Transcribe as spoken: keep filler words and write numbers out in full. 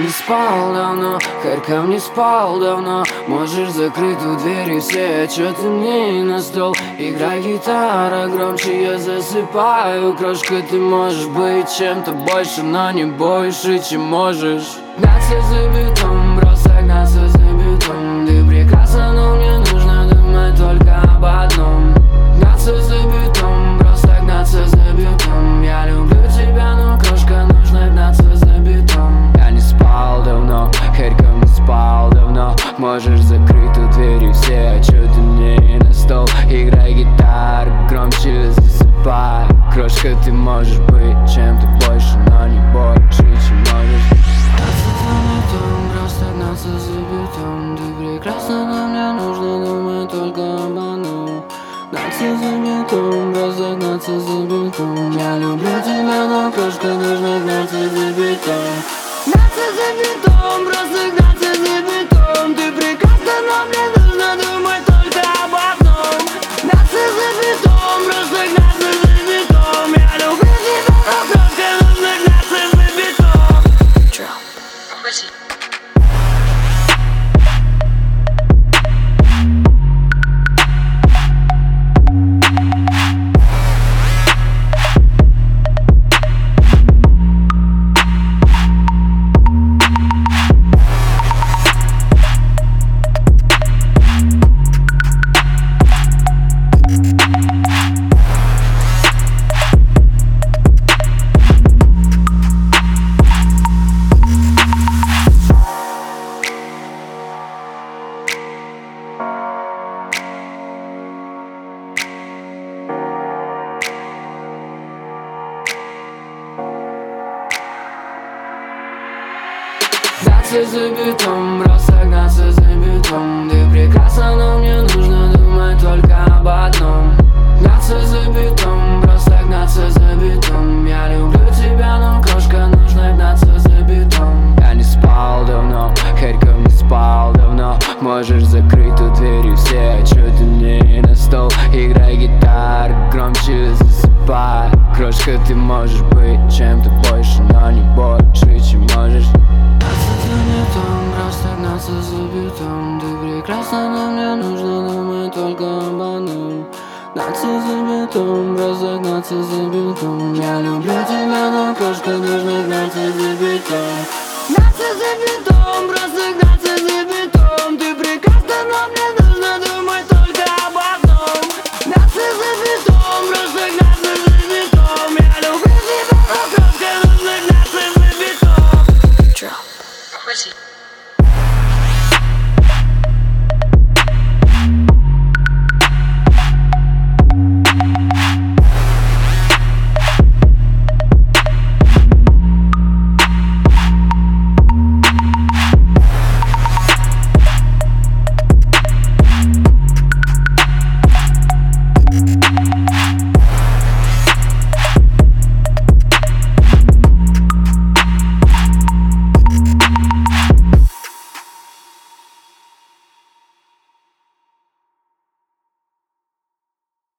не спал давно, Харьков не спал давно. Можешь закрыть у двери все отчеты мне на стол. Играй гитара громче, я засыпаю. Крошка, ты можешь быть чем-то больше, но не больше, чем можешь. Гнаться за битом, просто гнаться за битом. Ты прекрасна, но мне нужно думать только об одном. Гнаться за битом, просто гнаться за битом. Я люблю тебя, но, крошка, нужно гнаться за битом. Я не спал давно, Харьков не спал давно. Можешь закрыть у двери все отчеты мне на стол. Играй гитару громче, засыпай. Крошка, ты можешь быть чем-то больше, но не больше, чем можешь. Гнаться за битом, просто гнаться за битом. Ты прекрасна, но мне нужно думать только об одном. Гнаться за битом, просто гнаться за битом. Я люблю тебя, но, крошка, нужно гнаться за битом. Гнаться за битом, просто гнаться за битом. Ты прекрасна, но мне нужно думать только об одном. Гнаться за битом, просто гнаться за битом. Я люблю тебя, но, крошка, нужно гнаться за битом. Drop. Гнаться за битом, просто гнаться за битом. Ты прекрасна, но мне нужно думать только об одном. Гнаться за битом, просто гнаться за битом. Я люблю тебя, но, крошка, нужно гнаться за битом. Я не спал давно, Харьков не спал давно. Можешь закрыть у двери все отчеты мне на стол. Играй гитару громче, засыпай. Крошка, ты можешь быть чем-то больше, но не больше, чем можешь. Гнаться за битом, просто гнаться за битом. Ты прекрасна, но мне нужно думать только об одном. Гнаться за битом, просто гнаться за битом. Я